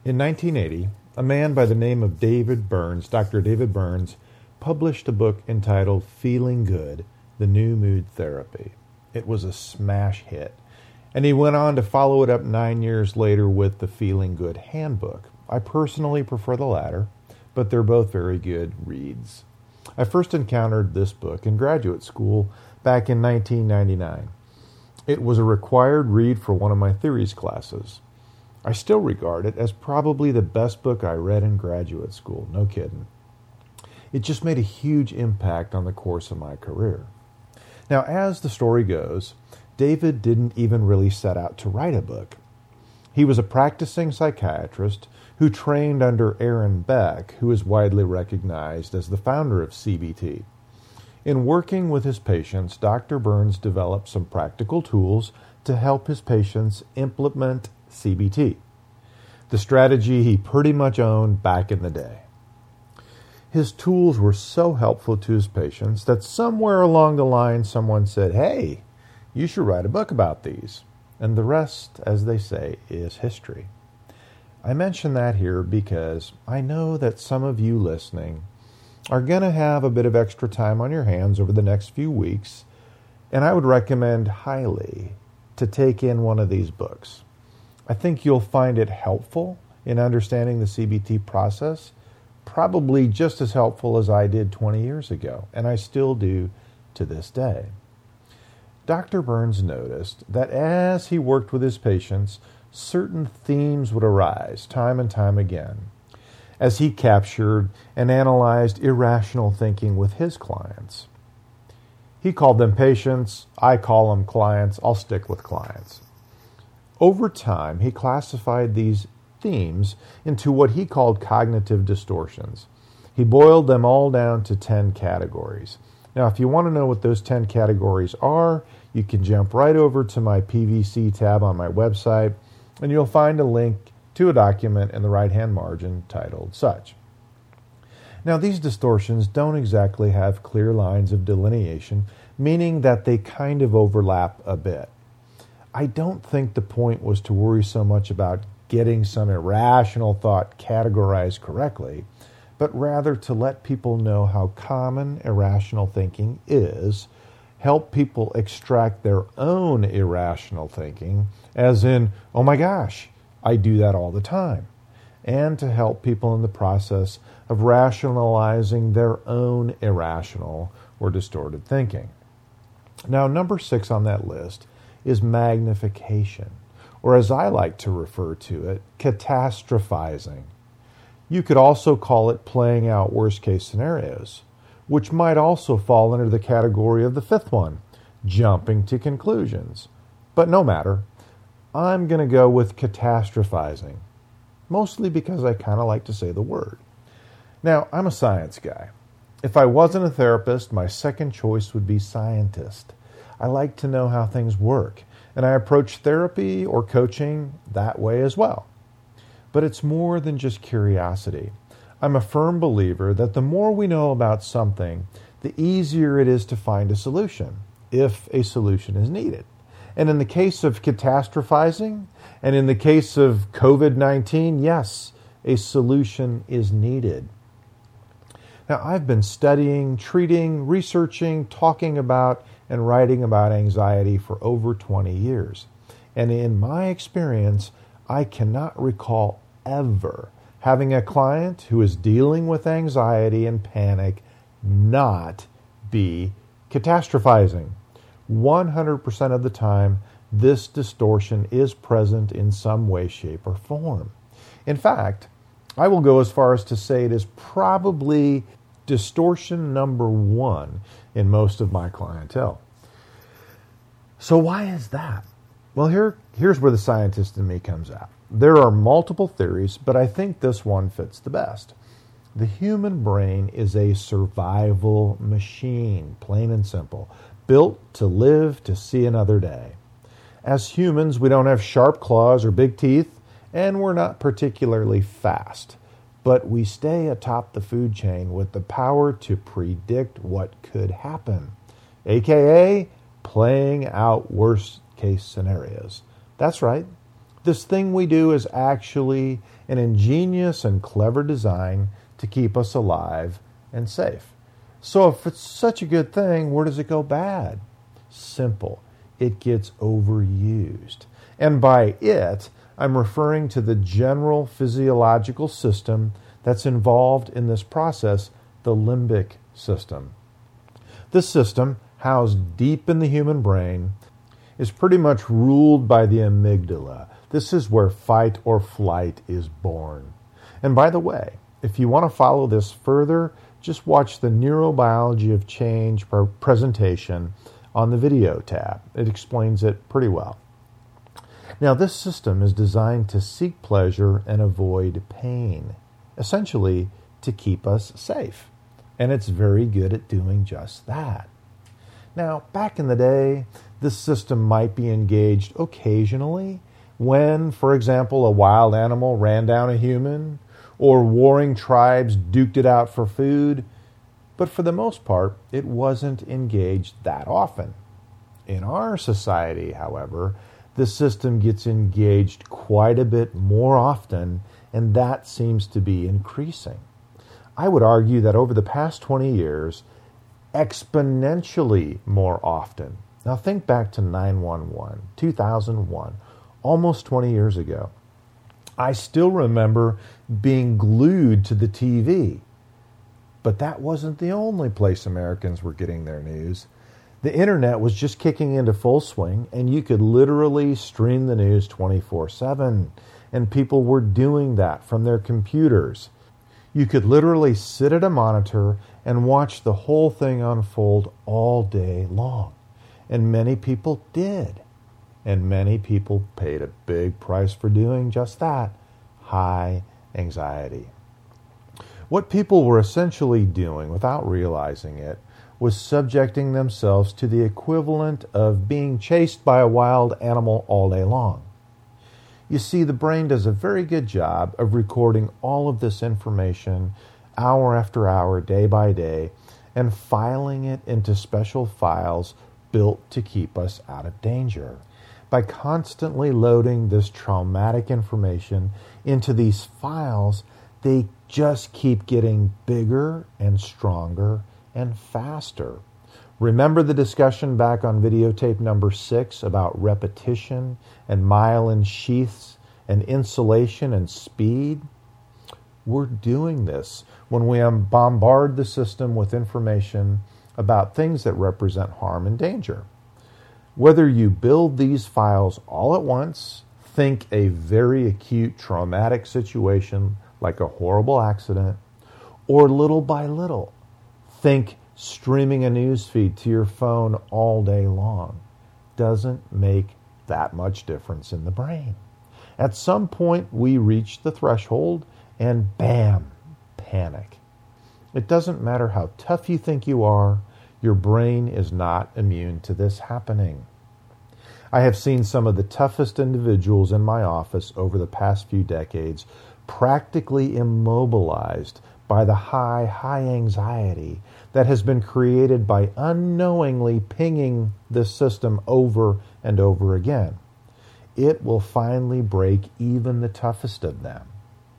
In 1980, a man by the name of David Burns, Dr. David Burns, published a book entitled Feeling Good, The New Mood Therapy. It was a smash hit, and he went on to follow it up 9 years later with the Feeling Good Handbook. I personally prefer the latter, but they're both very good reads. I first encountered this book in graduate school back in 1999. It was a required read for one of my theories classes. I still regard it as probably the best book I read in graduate school, no kidding. It just made a huge impact on the course of my career. Now, as the story goes, David didn't even really set out to write a book. He was a practicing psychiatrist who trained under Aaron Beck, who is widely recognized as the founder of CBT. In working with his patients, Dr. Burns developed some practical tools to help his patients implement CBT, the strategy he pretty much owned back in the day. His tools were so helpful to his patients that somewhere along the line someone said, "Hey, you should write a book about these." And the rest, as they say, is history. I mention that here because I know that some of you listening are going to have a bit of extra time on your hands over the next few weeks, and I would recommend highly to take in one of these books. I think you'll find it helpful in understanding the CBT process, probably just as helpful as I did 20 years ago, and I still do to this day. Dr. Burns noticed that as he worked with his patients, certain themes would arise time and time again as he captured and analyzed irrational thinking with his clients. He called them patients. I call them clients. I'll stick with clients. Over time, he classified these themes into what he called cognitive distortions. He boiled them all down to 10 categories. Now, if you want to know what those 10 categories are, you can jump right over to my PVC tab on my website, and you'll find a link to a document in the right-hand margin titled such. Now, these distortions don't exactly have clear lines of delineation, meaning that they kind of overlap a bit. I don't think the point was to worry so much about getting some irrational thought categorized correctly, but rather to let people know how common irrational thinking is, help people extract their own irrational thinking, as in, oh my gosh, I do that all the time, and to help people in the process of rationalizing their own irrational or distorted thinking. Now, number 6 on that list is magnification, or as I like to refer to it, catastrophizing. You could also call it playing out worst-case scenarios, which might also fall under the category of the 5th one, jumping to conclusions. But no matter, I'm going to go with catastrophizing, mostly because I kind of like to say the word. Now, I'm a science guy. If I wasn't a therapist, my second choice would be scientist. I like to know how things work, and I approach therapy or coaching that way as well. But it's more than just curiosity. I'm a firm believer that the more we know about something, the easier it is to find a solution, if a solution is needed. And in the case of catastrophizing, and in the case of COVID-19, yes, a solution is needed. Now, I've been studying, treating, researching, talking about, and writing about anxiety for over 20 years. And in my experience, I cannot recall ever having a client who is dealing with anxiety and panic not be catastrophizing. 100% of the time, this distortion is present in some way, shape, or form. In fact, I will go as far as to say it is probably distortion number 1 in most of my clientele. So why is that? Well, here's where the scientist in me comes out. There are multiple theories, but I think this one fits the best. The human brain is a survival machine, plain and simple, built to live to see another day. As humans, we don't have sharp claws or big teeth, and we're not particularly fast. But we stay atop the food chain with the power to predict what could happen, aka playing out worst-case scenarios. That's right. This thing we do is actually an ingenious and clever design to keep us alive and safe. So if it's such a good thing, where does it go bad? Simple. It gets overused. And by it, I'm referring to the general physiological system that's involved in this process, the limbic system. This system, housed deep in the human brain, is pretty much ruled by the amygdala. This is where fight or flight is born. And by the way, if you want to follow this further, just watch the Neurobiology of Change presentation on the video tab. It explains it pretty well. Now, this system is designed to seek pleasure and avoid pain, essentially to keep us safe. And it's very good at doing just that. Now, back in the day, this system might be engaged occasionally when, for example, a wild animal ran down a human or warring tribes duked it out for food. But for the most part, it wasn't engaged that often. In our society, however, this system gets engaged quite a bit more often, and that seems to be increasing. I would argue that over the past 20 years, exponentially more often. Now think back to 911, 2001, almost 20 years ago. I still remember being glued to the TV. But that wasn't the only place Americans were getting their news. The internet was just kicking into full swing, and you could literally stream the news 24/7. And people were doing that from their computers. You could literally sit at a monitor and watch the whole thing unfold all day long. And many people did. And many people paid a big price for doing just that. High anxiety. What people were essentially doing without realizing it was subjecting themselves to the equivalent of being chased by a wild animal all day long. You see, the brain does a very good job of recording all of this information hour after hour, day by day, and filing it into special files built to keep us out of danger. By constantly loading this traumatic information into these files, they just keep getting bigger and stronger and faster. Remember the discussion back on videotape number 6 about repetition and myelin sheaths and insulation and speed? We're doing this when we bombard the system with information about things that represent harm and danger. Whether you build these files all at once, think a very acute traumatic situation like a horrible accident, or little by little, think streaming a news feed to your phone all day long, doesn't make that much difference in the brain. At some point, we reach the threshold and bam, panic. It doesn't matter how tough you think you are, your brain is not immune to this happening. I have seen some of the toughest individuals in my office over the past few decades practically immobilized by the high anxiety that has been created by unknowingly pinging this system over and over again. It will finally break even the toughest of them.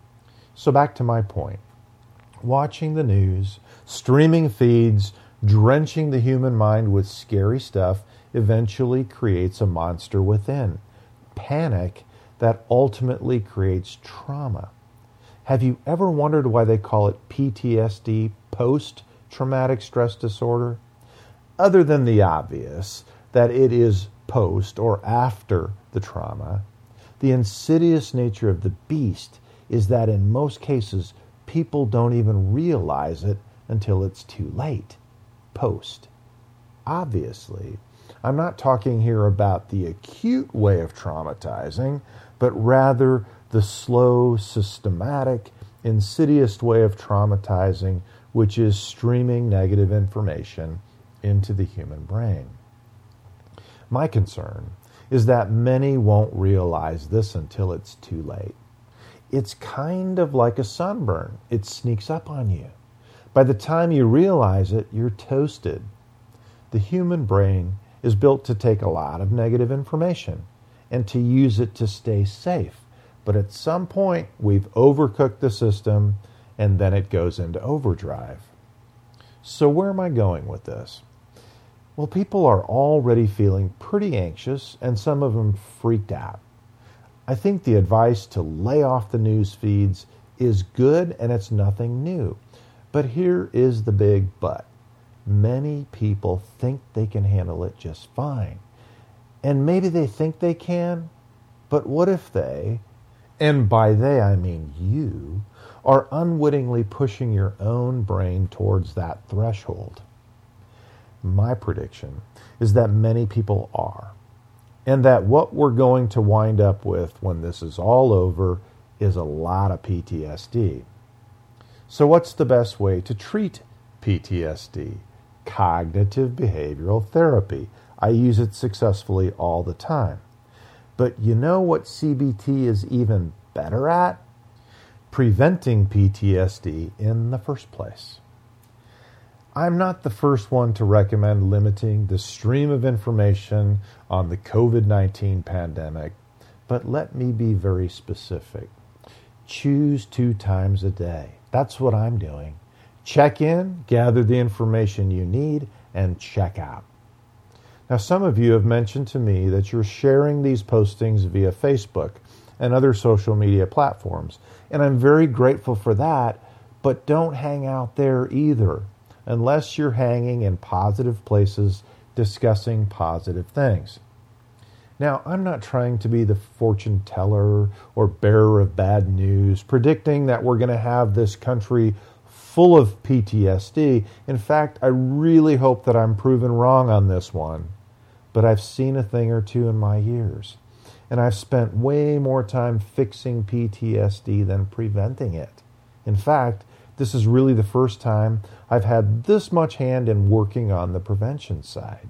So back to my point. Watching the news, streaming feeds, drenching the human mind with scary stuff eventually creates a monster within. Panic that ultimately creates trauma. Have you ever wondered why they call it PTSD, post-traumatic stress disorder? Other than the obvious, that it is post or after the trauma, the insidious nature of the beast is that in most cases, people don't even realize it until it's too late. Post. Obviously, I'm not talking here about the acute way of traumatizing, but rather the slow, systematic, insidious way of traumatizing, which is streaming negative information into the human brain. My concern is that many won't realize this until it's too late. It's kind of like a sunburn. It sneaks up on you. By the time you realize it, you're toasted. The human brain is built to take a lot of negative information, and to use it to stay safe. But at some point, we've overcooked the system, and then it goes into overdrive. So where am I going with this? Well, people are already feeling pretty anxious, and some of them freaked out. I think the advice to lay off the news feeds is good, and it's nothing new. But here is the big but. Many people think they can handle it just fine. And maybe they think they can, but what if they, and by they I mean you, are unwittingly pushing your own brain towards that threshold? My prediction is that many people are, and that what we're going to wind up with when this is all over is a lot of PTSD. So what's the best way to treat PTSD? Cognitive behavioral therapy. I use it successfully all the time. But you know what CBT is even better at? Preventing PTSD in the first place. I'm not the first one to recommend limiting the stream of information on the COVID-19 pandemic, but let me be very specific. Choose 2 times a day. That's what I'm doing. Check in, gather the information you need, and check out. Now, some of you have mentioned to me that you're sharing these postings via Facebook and other social media platforms, and I'm very grateful for that, but don't hang out there either, unless you're hanging in positive places discussing positive things. Now, I'm not trying to be the fortune teller or bearer of bad news, predicting that we're going to have this country full of PTSD. In fact, I really hope that I'm proven wrong on this one. But I've seen a thing or two in my years, and I've spent way more time fixing PTSD than preventing it. In fact, this is really the first time I've had this much hand in working on the prevention side.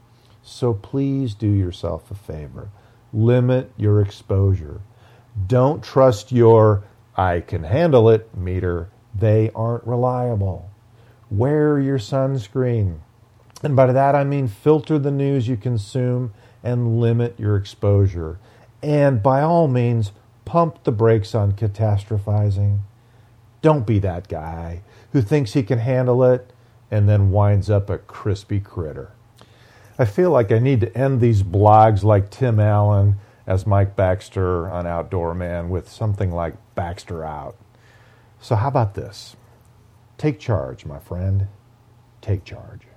So please do yourself a favor. Limit your exposure. Don't trust your "I can handle it" meter. They aren't reliable. Wear your sunscreen. And by that I mean filter the news you consume and limit your exposure. And by all means, pump the brakes on catastrophizing. Don't be that guy who thinks he can handle it and then winds up a crispy critter. I feel like I need to end these blogs like Tim Allen as Mike Baxter on Outdoor Man with something like Baxter out. So how about this? Take charge, my friend. Take charge.